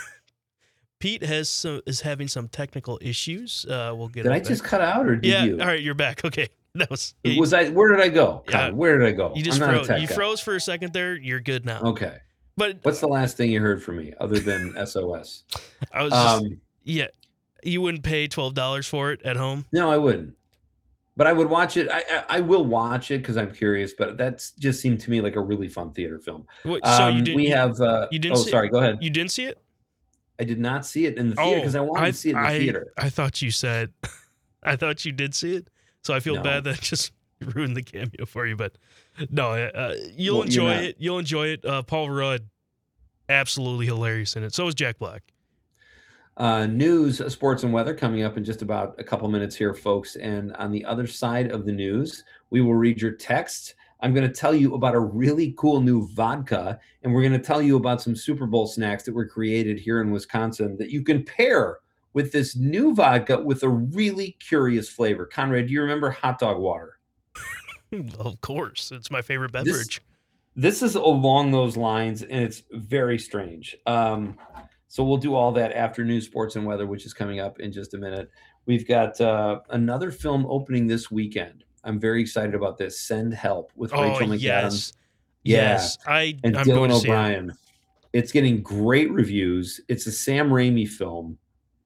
Speaker 4: Pete has some, is having some technical issues. Uh, we'll get.
Speaker 3: Did
Speaker 4: him
Speaker 3: I
Speaker 4: back.
Speaker 3: just cut out, or did
Speaker 4: Yeah.
Speaker 3: you?
Speaker 4: All right, you're back. Okay, that was. yeah,
Speaker 3: Was I? Where did I go?
Speaker 4: Yeah.
Speaker 3: God, where did I go?
Speaker 4: you just
Speaker 3: I'm not a
Speaker 4: froze.
Speaker 3: tech
Speaker 4: You
Speaker 3: guy.
Speaker 4: froze for a second there. You're good now.
Speaker 3: Okay.
Speaker 4: But
Speaker 3: What's the last thing you heard from me other than S O S?
Speaker 4: I was. Just,
Speaker 3: Um,
Speaker 4: yeah, you wouldn't pay twelve dollars for it at home.
Speaker 3: no, I wouldn't. But I would watch it. I I, I will watch it because I'm curious. But that's just seemed to me like a really fun theater film.
Speaker 4: What, so
Speaker 3: Um,
Speaker 4: you did.
Speaker 3: we
Speaker 4: you,
Speaker 3: have. Uh,
Speaker 4: you didn't
Speaker 3: oh,
Speaker 4: see it?
Speaker 3: sorry. Go ahead.
Speaker 4: You didn't see it?
Speaker 3: I did not see it in the theater because I wanted
Speaker 4: I,
Speaker 3: to see it in the
Speaker 4: I,
Speaker 3: theater.
Speaker 4: I thought you said. I thought you did see it, so I feel
Speaker 3: No.
Speaker 4: bad that I just ruined the cameo for you. But no, uh, you'll
Speaker 3: Well, you're
Speaker 4: enjoy
Speaker 3: not-
Speaker 4: it. You'll enjoy it. Uh, Paul Rudd, absolutely hilarious in it. So is Jack Black.
Speaker 3: Uh, news, sports, and weather coming up in just about a couple minutes here, folks. And on the other side of the news, we will read your text. I'm going to tell you about a really cool new vodka, and we're going to tell you about some Super Bowl snacks that were created here in Wisconsin that you can pair with this new vodka with a really curious flavor. Conrad, do you remember hot dog water?
Speaker 4: Of course, it's my favorite
Speaker 3: This-
Speaker 4: beverage.
Speaker 3: This is along those lines, and it's very strange. Um, so we'll do all that after news, sports, and weather, which is coming up in just a minute. We've got uh, another film opening this weekend. I'm very excited about this. Send Help with
Speaker 4: Oh
Speaker 3: Rachel McAdams.
Speaker 4: yes,
Speaker 3: Yeah.
Speaker 4: yes. I
Speaker 3: and
Speaker 4: I'm going
Speaker 3: Dylan
Speaker 4: to see it.
Speaker 3: O'Brien. It's getting great reviews. It's a Sam Raimi film.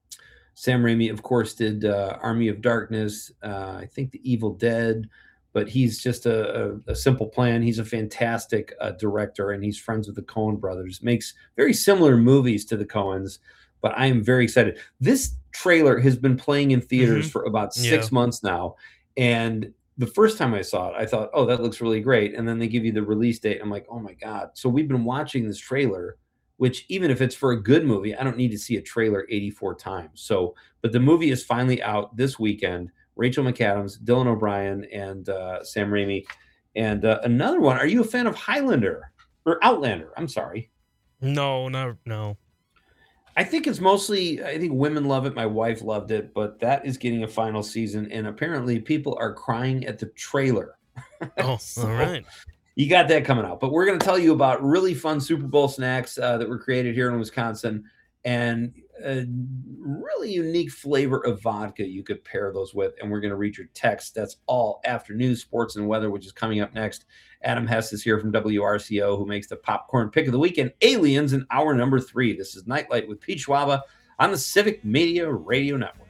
Speaker 3: Sam Raimi, of course, did uh, Army of Darkness. Uh, I think The Evil Dead. But he's just a, a, a simple plan. He's a fantastic uh, director, and he's friends with the Coen brothers. Makes very similar movies to the Coens, but I am very excited. This trailer has been playing in theaters
Speaker 4: Mhm.
Speaker 3: for about six
Speaker 4: Yeah.
Speaker 3: months now, and the first time I saw it, I thought, "Oh, that looks really great." And then they give you the release date. I'm like, "Oh my god!" So we've been watching this trailer, which even if it's for a good movie, I don't need to see a trailer eighty-four times. So, but the movie is finally out this weekend. Rachel McAdams, Dylan O'Brien, and uh, Sam Raimi. And uh, another one. Are you a fan of Highlander or Outlander? I'm sorry.
Speaker 4: No, no, no.
Speaker 3: I think it's mostly, I think women love it. My wife loved it, but that is getting a final season. And apparently people are crying at the trailer.
Speaker 4: Oh,
Speaker 3: So,
Speaker 4: all right.
Speaker 3: You got that coming out. But we're going to tell you about really fun Super Bowl snacks uh, that were created here in Wisconsin and a really unique flavor of vodka you could pair those with. And we're going to read your text. That's all after news, sports, and weather, which is coming up next. Adam Hess is here from W R C O, who makes the popcorn pick of the weekend, Aliens, in hour number three. This is Nightlight with Pete Schwaba on the Civic Media Radio Network.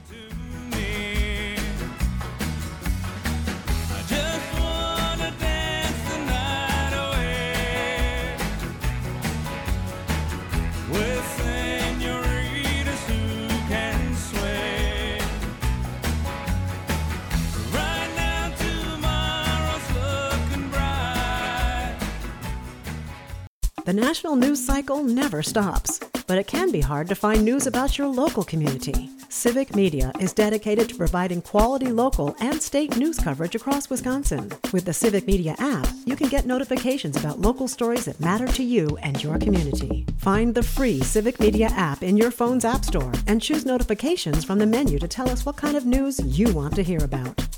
Speaker 1: The national news cycle never stops, but it can be hard to find news about your local community. Civic Media is dedicated to providing quality local and state news coverage across Wisconsin. With the Civic Media app, you can get notifications about local stories that matter to you and your community. Find the free Civic Media app in your phone's app store and choose notifications from the menu to tell us what kind of news you want to hear about.